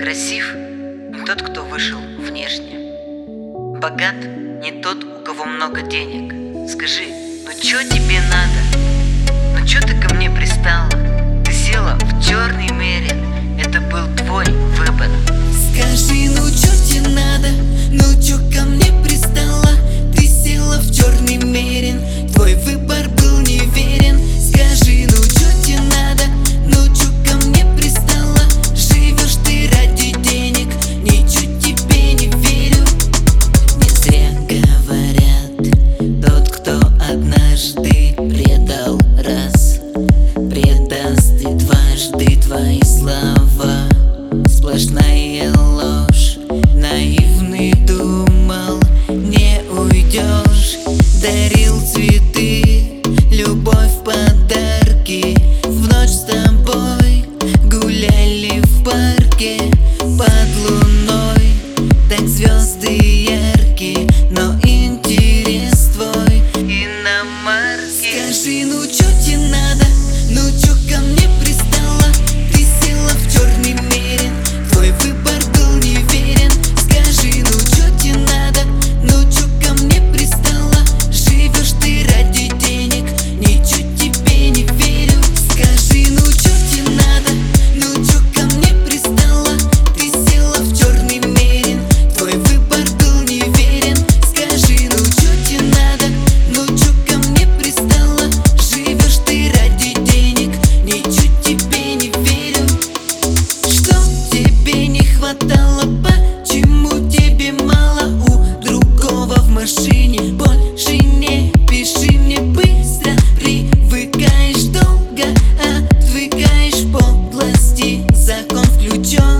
Красив не тот, кто вышел внешне. Богат не тот, у кого много денег. Скажи, ну чё тебе надо? Ну чё ты ко мне пристала? Ты села в черный мерин, это был твой выбор. Скажи, ну чё тебе надо? Ну чё ко мне пристала? Ты села в черный мерин, твой выбор был неверен. Скажи, ну чё тебе надо? Ну чё ко мне пристала? Живешь ты ради денег, ничуть тебе не верю. Не зря говорят, тот, кто однажды предал раз, предаст и дважды. Твои слова сплошная ложь. Наивный думал, не уйдешь. Дарил цветы, любовь, подарки. В ночь с тобой гуляли в парке под луной. Так звезды яркие, но интерес твой иномарки. Скажи, ну чё тебе надо? Ну чё ко мне пристала? Ты села в черный мерин, твой выбор был неверен. Скажи, ну чё тебе надо? Ну чё ко мне пристала? Живешь ты ради денег, ничуть тебе не верю. Скажи, ну чё тебе надо? Ну чё ко мне пристала? Ты села в черный мерин, твой выбор был неверен. Скажи, ну чё тебе надо? Ну чё ко мне пристала? Живешь ты ради денег, ничуть тебе не верю. Что тебе не хватало? Почему тебе мало? У другого в машине больше не пиши мне быстро. Привыкаешь долго, отвыкаешь подлости. Закон включен.